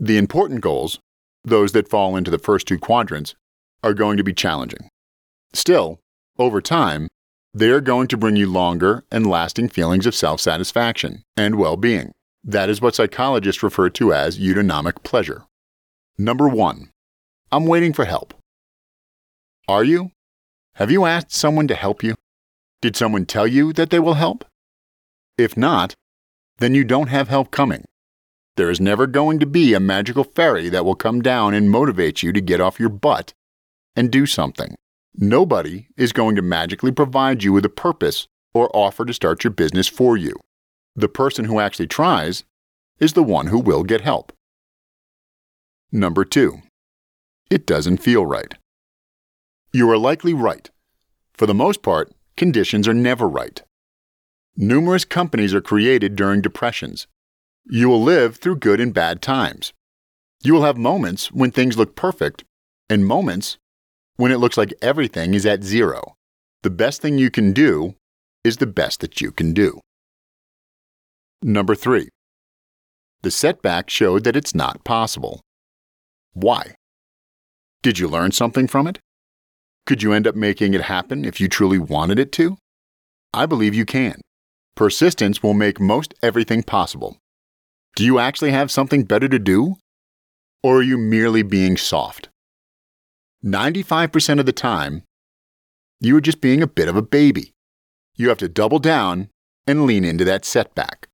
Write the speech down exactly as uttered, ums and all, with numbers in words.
The important goals, those that fall into the first two quadrants, are going to be challenging. Still, over time, they are going to bring you longer and lasting feelings of self-satisfaction and well-being. That is what psychologists refer to as eudaimonia pleasure. Number one, I'm waiting for help. Are you? Have you asked someone to help you? Did someone tell you that they will help? If not, then you don't have help coming. There is never going to be a magical fairy that will come down and motivate you to get off your butt and do something. Nobody is going to magically provide you with a purpose or offer to start your business for you. The person who actually tries is the one who will get help. Number two, it doesn't feel right. You are likely right. For the most part, conditions are never right. Numerous companies are created during depressions. You will live through good and bad times. You will have moments when things look perfect and moments when it looks like everything is at zero. The best thing you can do is the best that you can do. Number three, the setback showed that it's not possible. Why? Did you learn something from it? Could you end up making it happen if you truly wanted it to? I believe you can. Persistence will make most everything possible. Do you actually have something better to do? Or are you merely being soft? ninety-five percent of the time, you are just being a bit of a baby. You have to double down and lean into that setback.